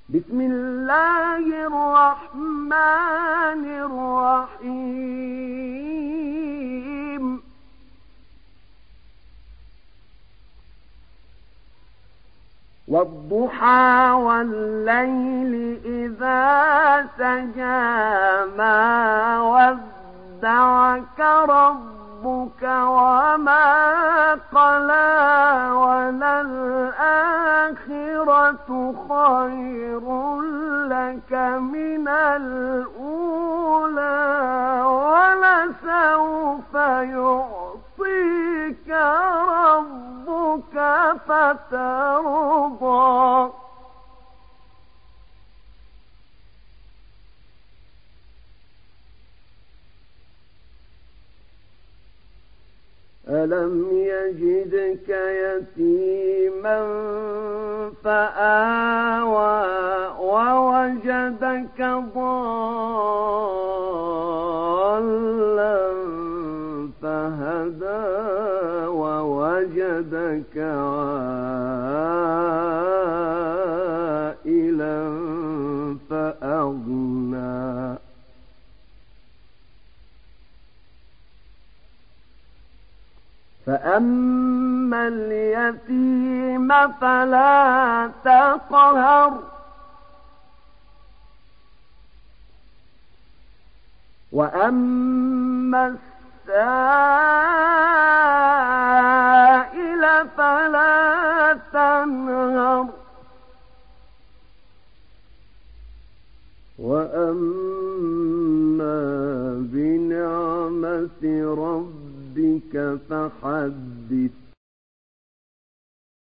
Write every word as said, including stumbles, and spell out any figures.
بسم الله الرحمن الرحيم والضحى والليل إذا سجى ما ودعك ربك وما قلى وللآخرة خير لك من الأولى ولسوف يعطيك ربك فترضى ألم يجدك يتيما فآوى ووجدك ضالا فهدى ووجدك عائلا فأغنى فأما اليتيم فلا تقهر وأما السائل فلا تنهر وأما بنعمة ربك فحدث